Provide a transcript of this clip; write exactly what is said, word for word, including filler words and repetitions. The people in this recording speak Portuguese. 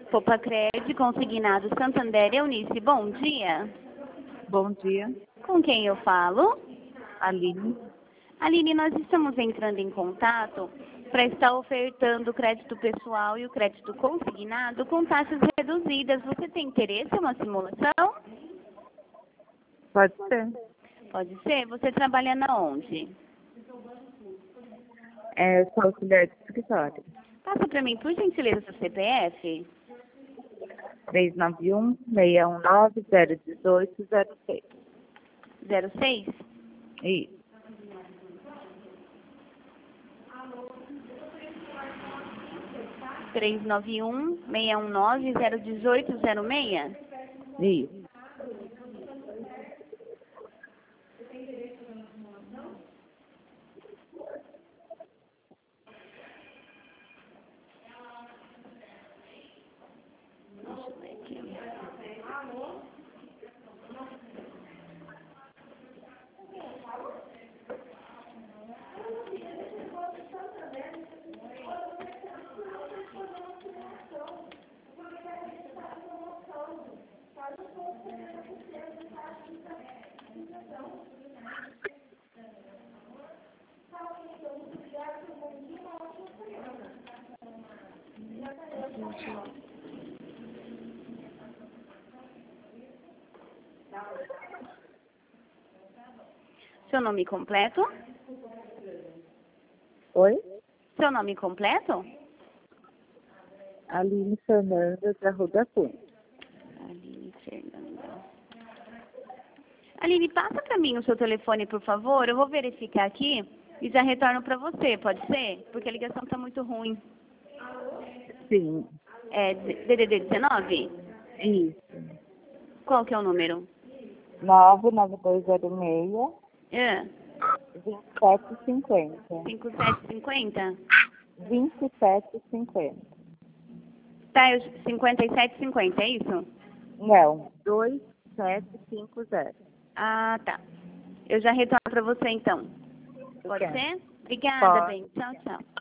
Popacred, consignado Santander, Eunice, bom dia. Bom dia, Com quem eu falo? Aline. Aline, nós estamos entrando em contato para estar ofertando o crédito pessoal e o crédito consignado com taxas reduzidas. Você tem interesse em uma simulação? Pode ser. Pode ser. Você trabalha na onde? É, eu sou auxiliar de escritório. Passa para mim, por gentileza, seu C P F. três nove um, seis um nove, zero um oito, zero seis. zero seis? Isso. três nove um, seis um nove, zero um oito, zero seis? Isso. Deixa eu ver aqui. Seu nome completo? Oi? Seu nome completo? Aline Fernanda da Ruda Cunha. Aline Fernanda. Aline, passa para mim o seu telefone, por favor. Eu vou verificar aqui e já retorno para você, pode ser? Porque a ligação está muito ruim. Sim. É D D D dezenove? Isso. Qual que é o número? nove nove dois zero seis, É, vinte e sete cinquenta. cinco sete cinquenta? vinte e sete cinquenta. Tá, eu, cinquenta e sete cinquenta, é isso? Não, dois sete cinco zero. Ah, tá. Eu já retorno para você, então. Pode Ok. ser? Obrigada, Pode. bem. Tchau, tchau.